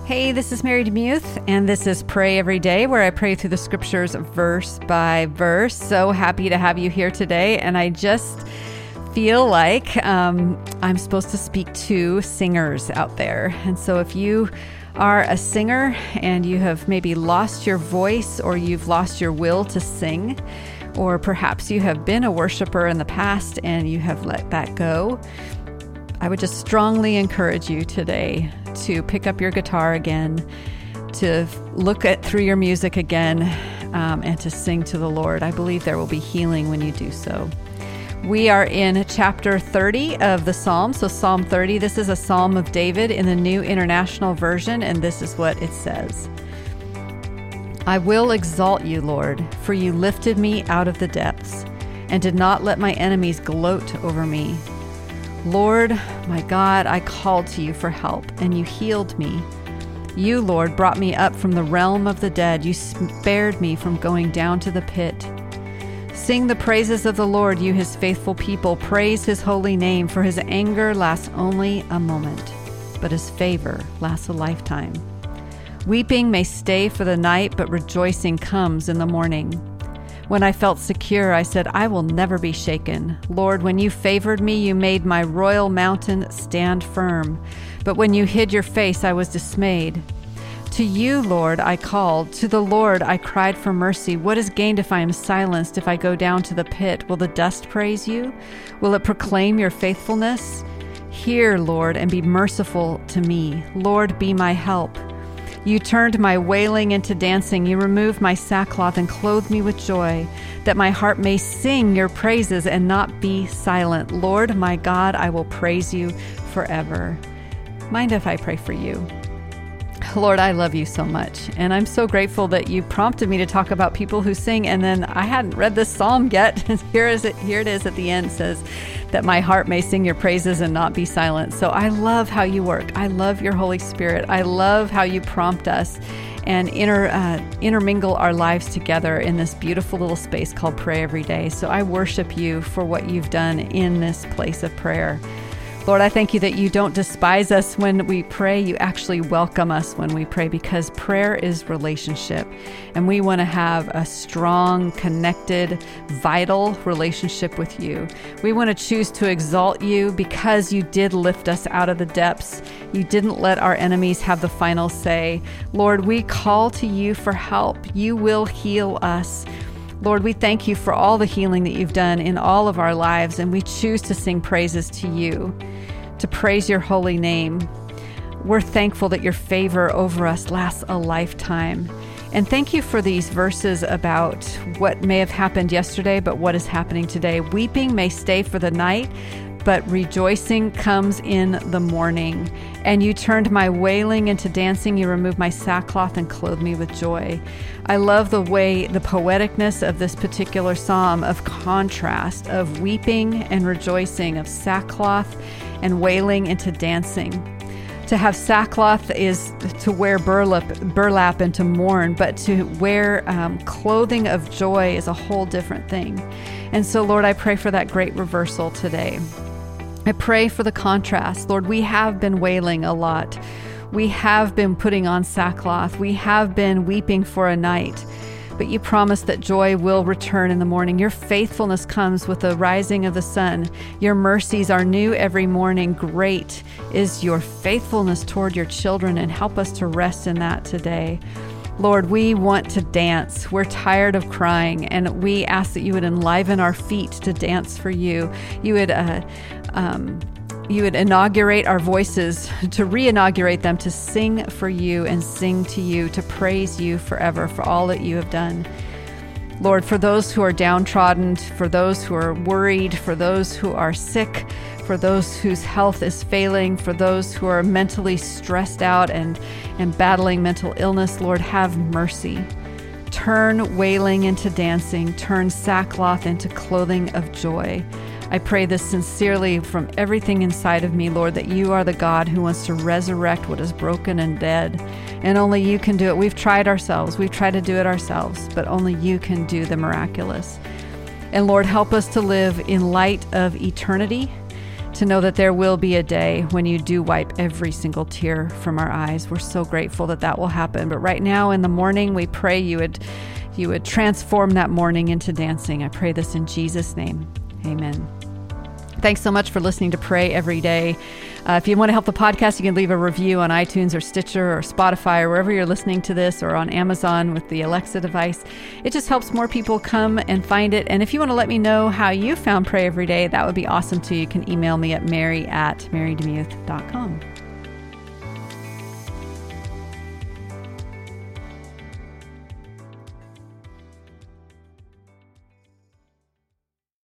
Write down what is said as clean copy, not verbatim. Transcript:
Hey, this is Mary DeMuth, and this is Pray Every Day, where I pray through the scriptures verse by verse. So happy to have you here today, and I just feel like I'm supposed to speak to singers out there. And so if you are a singer and you have maybe lost your voice or you've lost your will to sing, or perhaps you have been a worshiper in the past and you have let that go, I would just strongly encourage you today to pick up your guitar again, to look through your music again, and to sing to the Lord. I believe there will be healing when you do so. We are in chapter 30 of the Psalm. So Psalm 30, this is a Psalm of David in the New International Version, and this is what it says. I will exalt you, Lord, for you lifted me out of the depths and did not let my enemies gloat over me. Lord, my God, I called to you for help, and you healed me. You, Lord, brought me up from the realm of the dead. You spared me from going down to the pit. Sing the praises of the Lord, you his faithful people. Praise his holy name, for his anger lasts only a moment, but his favor lasts a lifetime. Weeping may stay for the night, but rejoicing comes in the morning. When I felt secure, I said, I will never be shaken. Lord, when you favored me, you made my royal mountain stand firm. But when you hid your face, I was dismayed. To you, Lord, I called. To the Lord, I cried for mercy. What is gained if I am silenced? If I go down to the pit, will the dust praise you? Will it proclaim your faithfulness? Hear, Lord, and be merciful to me. Lord, be my help. You turned my wailing into dancing. You removed my sackcloth and clothed me with joy, that my heart may sing your praises and not be silent. Lord, my God, I will praise you forever. Mind if I pray for you? Lord, I love you so much, and I'm so grateful that you prompted me to talk about people who sing, and then I hadn't read this psalm yet. Here it is at the end, says that my heart may sing your praises and not be silent. So I love how you work. I love your Holy Spirit. I love how you prompt us and intermingle our lives together in this beautiful little space called Pray Every Day. So I worship you for what you've done in this place of prayer. Lord, I thank you that you don't despise us when we pray. You actually welcome us when we pray, because prayer is relationship. And we want to have a strong, connected, vital relationship with you. We want to choose to exalt you because you did lift us out of the depths. You didn't let our enemies have the final say. Lord, we call to you for help. You will heal us. Lord, we thank you for all the healing that you've done in all of our lives, and we choose to sing praises to you, to praise your holy name. We're thankful that your favor over us lasts a lifetime. And thank you for these verses about what may have happened yesterday, but what is happening today. Weeping may stay for the night, but rejoicing comes in the morning. And you turned my wailing into dancing. You removed my sackcloth and clothed me with joy. I love the poeticness of this particular psalm, of contrast, of weeping and rejoicing, of sackcloth and wailing into dancing. To have sackcloth is to wear burlap and to mourn, but to wear clothing of joy is a whole different thing. And so, Lord, I pray for that great reversal today. I pray for the contrast. Lord, we have been wailing a lot. We have been putting on sackcloth. We have been weeping for a night. But you promise that joy will return in the morning. Your faithfulness comes with the rising of the sun. Your mercies are new every morning. Great is your faithfulness toward your children, and help us to rest in that today. Lord, we want to dance. We're tired of crying, and we ask that you would enliven our feet to dance for you. You would inaugurate our voices, to re-inaugurate them, to sing for you and sing to you, to praise you forever for all that you have done. Lord, for those who are downtrodden, for those who are worried, for those who are sick, for those whose health is failing, for those who are mentally stressed out and battling mental illness, Lord, have mercy. Turn wailing into dancing, turn sackcloth into clothing of joy. I pray this sincerely from everything inside of me, Lord, that you are the God who wants to resurrect what is broken and dead. And only you can do it. We've tried ourselves. We've tried to do it ourselves, but only you can do the miraculous. And Lord, help us to live in light of eternity, to know that there will be a day when you do wipe every single tear from our eyes. We're so grateful that that will happen. But right now in the morning, we pray you would transform that morning into dancing. I pray this in Jesus' name. Amen. Thanks so much for listening to Pray Every Day. If you want to help the podcast, you can leave a review on iTunes or Stitcher or Spotify or wherever you're listening to this, or on Amazon with the Alexa device. It just helps more people come and find it. And if you want to let me know how you found Pray Every Day, that would be awesome too. You can email me at mary@marydemuth.com.